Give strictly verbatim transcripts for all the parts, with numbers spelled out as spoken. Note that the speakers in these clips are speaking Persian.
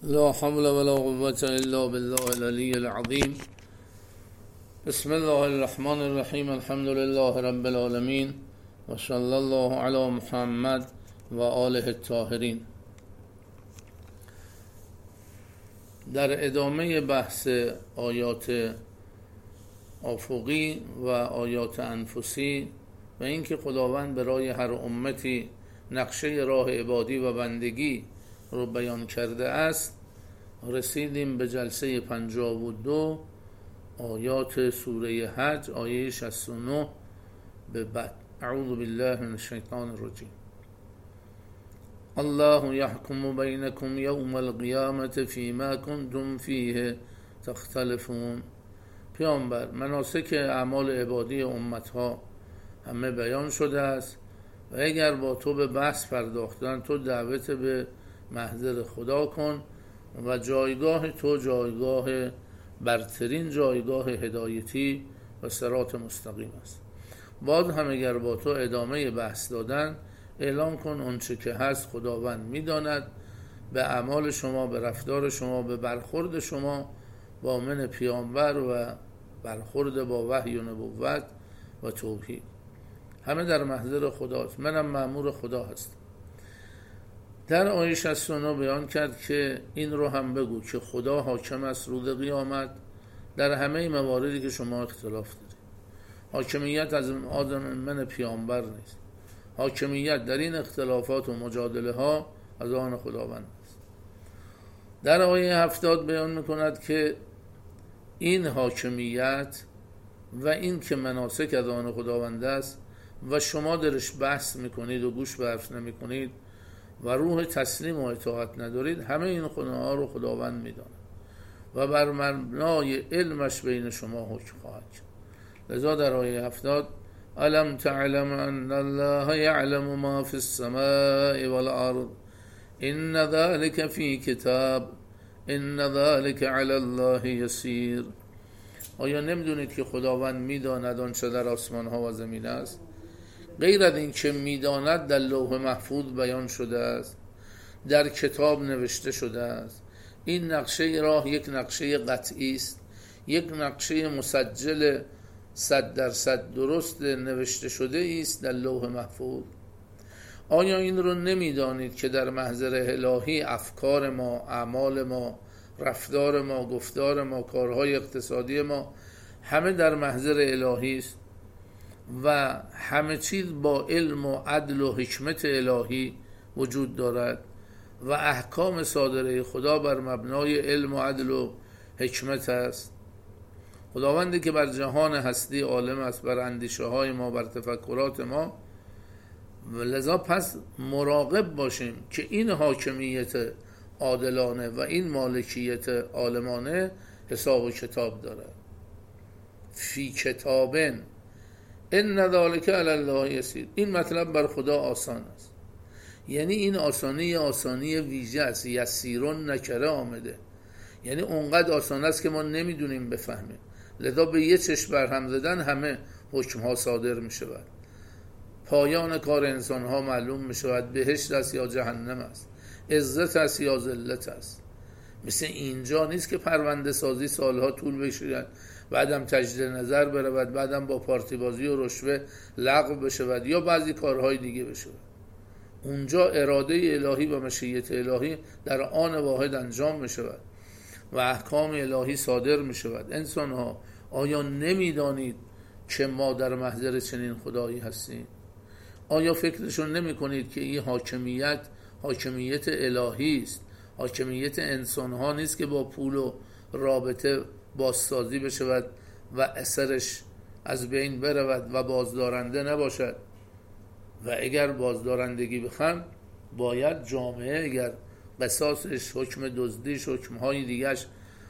لا حول ولا قوة إلا بالله العلي العظيم. بسم الله الرحمن الرحیم. الحمد لله رب العالمین و صلی الله علی محمد و آله الطاهرین. در ادامه بحث آیات افقی و آیات انفسی و اینکه خداوند برای هر امتی نقشه راه عبادی و بندگی رو بیان کرده است، رسیدیم به جلسه پنجاه و دو آیات سوره حج، آیه شصت و نه به بعد. اعوذ بالله من الشیطان الرجیم. الله یحکم بینکم یوم القیامة فیما کنتم فیه تختلفون. پیامبر، مناسک اعمال عبادی امتها همه بیان شده است و اگر با تو به بحث پرداختن، تو دعوت به محضر خدا کن و جایگاه تو جایگاه برترین جایگاه هدایتی و صراط مستقیم است. بعد هم اگر با تو ادامه بحث دادن، اعلام کن آنچه که هست خداوند میداند. به اعمال شما، به رفتار شما، به برخورد شما با من پیامبر و برخورد با وحی و نبوت و توحید، همه در محضر خداست. منم مأمور خدا هستم. در آیه شصت و نه بیان کرد که این رو هم بگو که خدا حاکم است روز قیامت در همه مواردی که شما اختلاف دارید. حاکمیت از آدم من پیامبر نیست. حاکمیت در این اختلافات و مجادله ها از آن خداوند است. در آیه هفتاد بیان میکند که این حاکمیت و این که مناسک از آن خداوند است و شما درش بحث میکنید و گوش به حرف نمیکنید و روح تسلیم و اطاعت ندارید، همه این خداها رو خداوند میداند و بر مبنای علمش بین شما حکم خواهد کرد. لذا در آیه هفتاد الم تعلم ان الله یعلم ما فی السماء والارض ان ذلك فی کتاب ان ذلك علی الله یسیر. آیا نمیدونید که خداوند میداند آنچه در آسمان ها و زمین است؟ غیر از این که میداند در لوح محفوظ بیان شده است، در کتاب نوشته شده است. این نقشه راه یک نقشه قطعی است، یک نقشه مسجل صد درصد درست نوشته شده است در لوح محفوظ. آیا این رو نمیدانید که در محضر الهی افکار ما، اعمال ما، رفتار ما، گفتار ما، کارهای اقتصادی ما همه در محضر الهی است و همه چیز با علم و عدل و حکمت الهی وجود دارد و احکام صادره خدا بر مبنای علم و عدل و حکمت است. خداوندی که بر جهان هستی عالم است، بر اندیشه های ما، بر تفکرات ما. لذا پس مراقب باشیم که این حاکمیت عادلانه و این مالکیت عالمانه حساب و کتاب داره. فی کتابن ان ذلک علی الله یسیر. این مطلب بر خدا آسان است، یعنی این آسانی آسانی ویژه است. یسیرون نکره آمده، یعنی اونقدر آسان است که ما نمیدونیم بفهمیم. لذا به یه چشم برهم زدن همه حکم ها صادر می شود. پایان کار انسان ها معلوم می شود. بهشت است یا جهنم است، عزت است یا ذلت است. مثل اینجا نیست که پرونده سازی سالها طول بکشد، بعدم تجدید نظر برود، بعدم با پارتی بازی و رشوه لغو بشود یا بعضی کارهای دیگه بشود. اونجا اراده الهی و مشیت الهی در آن واحد انجام می شود و احکام الهی صادر می شود. انسان ها آیا نمی که ما در محضر چنین خدایی هستیم؟ آیا فکرشون نمی کنید که این حاکمیت حاکمیت الهی است؟ حاکمیت انسان ها نیست که با پول و رابطه بازسازی بشود و اثرش از بین برود و بازدارنده نباشد. و اگر بازدارندگی بخوان، باید جامعه اگر قصاصش، حکم دزدیش، حکمهای دیگرش،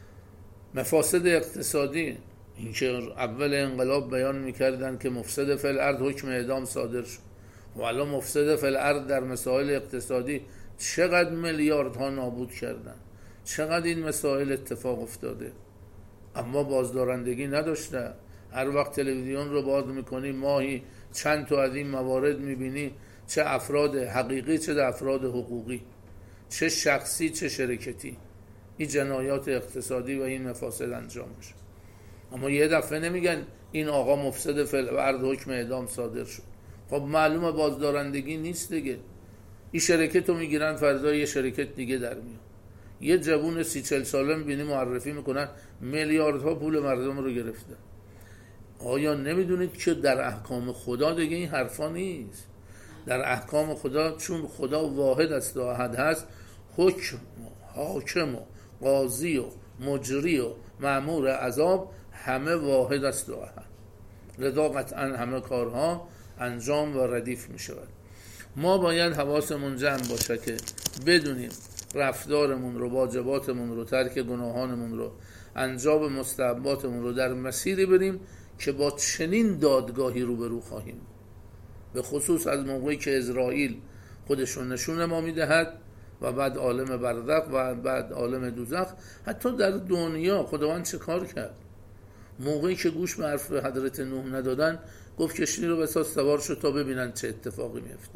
مفاسد اقتصادی، اینکه اول انقلاب بیان میکردن که مفسد فی الارض حکم اعدام صادر شد و الان مفسد فی الارض در مسائل اقتصادی چقدر میلیاردها نابود کردن، چقدر این مسائل اتفاق افتاده، اما بازدارندگی نداشته. هر وقت تلویزیون رو باز میکنی ماهی چند تا از این موارد میبینی، چه افراد حقیقی چه افراد حقوقی، چه شخصی چه شرکتی. این جنایات اقتصادی و این مفاسد انجام بشه. اما یه دفعه نمیگن این آقا مفسد فی الارض حکم اعدام صادر شد. خب معلومه بازدارندگی نیست دیگه. این شرکت رو میگیرن، فردا یه شرکت دیگه در میاد. یه جوون سی چل ساله میبینی معرفی میکنن میلیاردها پول مردم رو گرفته. آیا نمیدونید که در احکام خدا دیگه این حرفا نیست؟ در احکام خدا چون خدا واحد است و احد هست، حکم و حاکم و قاضی و مجری و مأمور عذاب همه واحد است و احد. لذا قطعا همه کارها انجام و ردیف می شود. ما باید حواسمون جمع باشه که بدونیم رفتارمون رو، واجباتمون رو، ترک گناهانمون رو، انجام مستحباتمون رو در مسیری بریم که با چنین دادگاهی روبرو خواهیم. به خصوص از موقعی که اسرائیل خودشون نشون ما میدهد و بعد عالم برزخ و بعد عالم دوزخ. حتی در دنیا خداوند چه کار کرد؟ موقعی که گوش به حرف حضرت نوح ندادن، گفت کشتی رو بساز سوار شد تا ببینن چه اتفاقی میفته.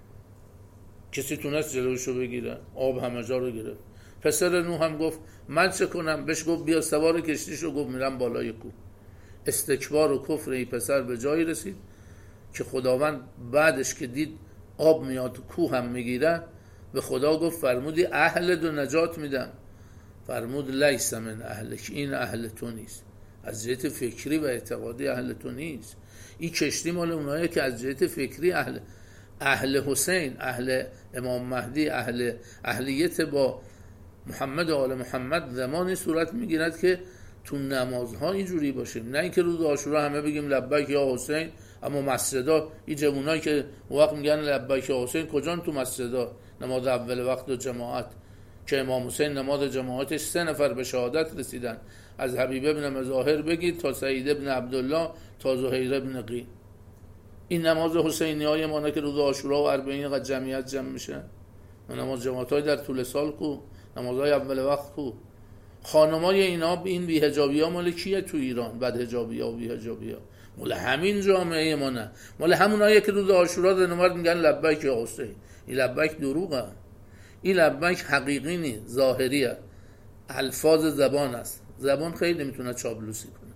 کسی تونست جلوشو بگیره؟ آب همه جا رو گرفت. پسر نوح هم گفت من چه کنم؟ بهش گفت بیا سوار کشتی شو. گفت میرم بالای کوه. استکبار و کفر این پسر به جایی رسید که خداوند بعدش که دید آب میاد کوه هم میگیره، به خدا گفت فرمودی اهل دو نجات میدم. فرمود لیس من اهلک، این اهل تو نیست. از جهت فکری و اعتقادی اهل تو نیست. این کشتی مال اونایی که از جهت فکری اهل اهل حسین، اهل امام مهدی، اهل اهلیت با محمد و آل محمد زمانی صورت میگیرد که تو نمازها اینجوری باشیم. نه اینکه روز عاشورا همه بگیم لبیک یا حسین، اما مسجدا این جوونایی که وقت میگن لبیک یا حسین کجان؟ تو مسجدا نماز اول وقت و جماعت که امام حسین نماز جماعتش سه نفر به شهادت رسیدن، از حبیب ابن مظاهر بگید تا سعید ابن عبدالله تا زهیر ابن قی. این نماز حسینی های ما نه که روز عاشورا و اربعین قد جمعیت جمع میشه. نماز جماعت های در طول سال کو، نمازهای اول وقت کو. خانمای اینا این بی حجابی ها مال کیه تو ایران؟ بد حجابی ها و بی حجابی ها مال همین جامعه ما، نه مال همونایی که روز عاشورا دنوار میگن لبیک یا حسین. این لبیک دروغه. این لبیک حقیقی نیست، ظاهریه، الفاظ زبان است. زبان خیلی میتونه چابلوسی کنه،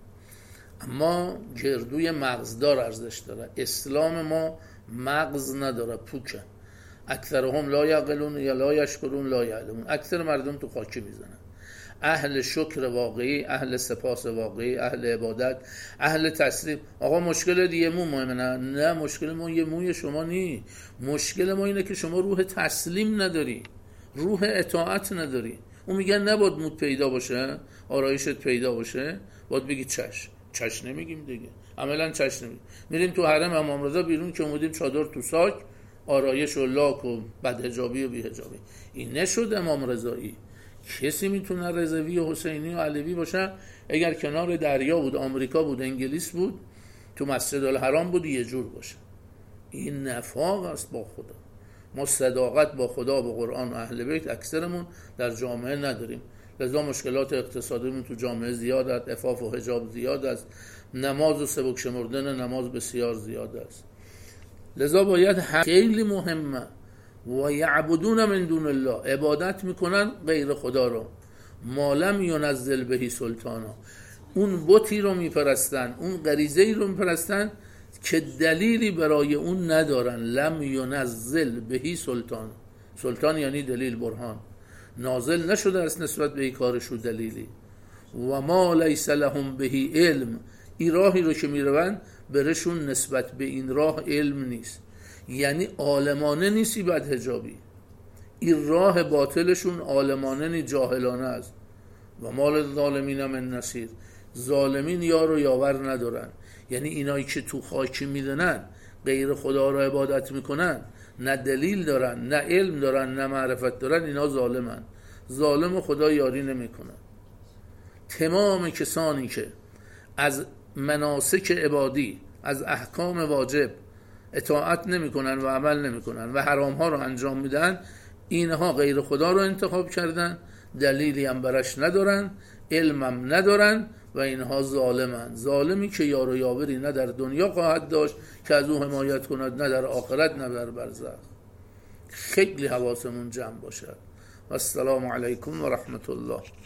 اما گردوی مغزدار ارزش داره. اسلام ما مغز نداره، پوکه. اکثرهم لا یعقلون یا لا یشکرون لا یعلمون. اکثر مردم تو خاکی میزنن. اهل شکر واقعی، اهل سپاس واقعی، اهل عبادت، اهل تسلیم. آقا مشکل دیگه مو مهمه؟ نه نه، مشکل ما یه موی شما نی. مشکل ما اینه که شما روح تسلیم نداری، روح اطاعت نداری. اون میگن نباید موت پیدا باشه، آرایشت پیدا باشه، باید بگی چش. چش نمیگیم دیگه، عملا چش نمیگیم. میریم تو حرم امام رضا بیرون که اومدیم چادر تو ساک، آرایش و لاک و بد حجابی و بی حجابی. این نشد امام رضایی. کسی میتونه رضوی و حسینی و علوی باشه اگر کنار دریا بود، آمریکا بود، انگلیس بود، تو مسجد الحرام بود، یه جور باشه. این نفاق است با خدا. ما صداقت با خدا، با قرآن و اهل بیت اکثرمون در جامعه نداریم. لذا مشکلات اقتصادیمون تو جامعه زیاد است، عفاف و حجاب زیاد است، نماز و سبک شمردن نماز بسیار زیاد است. لذا باید خیلی مهمه و یعبدون من دون الله، عبادت میکنن غیر خدا رو، ما لم ینزل بهی سلطانا. اون بتی رو میپرستن، اون غریزه‌ای رو میپرستن که دلیلی برای اون ندارن. لم ینزل بهی سلطان. سلطان یعنی دلیل، برهان. نازل نشده است نسبت به این کارشو دلیلی. و ما لیس لهم بهی علم. این راهی رو که میروند برشون نسبت به این راه علم نیست، یعنی عالمانه نیستی بد حجابی. این راه باطلشون عالمانه نی، جاهلانه است. و مال ظالمین من نصیر. ظالمین یار و یاور ندارن. یعنی اینایی که تو خاکی میدنن، غیر خدا رو عبادت میکنن، نه دلیل دارن، نه علم دارن، نه معرفت دارن، اینا ظالمن. ظالم خدا یاری نمیکنن. تمام کسانی که از مناسک عبادی، از احکام واجب اطاعت نمیکنن و عمل نمیکنن و حرام ها رو انجام میدن، اینها غیر خدا رو انتخاب کردن، دلیلی هم برش ندارن، علمم ندارن و اینها ظالمن. ظالمی که یار و یاوری نه در دنیا خواهد داشت که از او حمایت کند، نه در آخرت، نه در برزخ. خیلی حواسمون جمع باشد السلام علیکم و رحمت الله.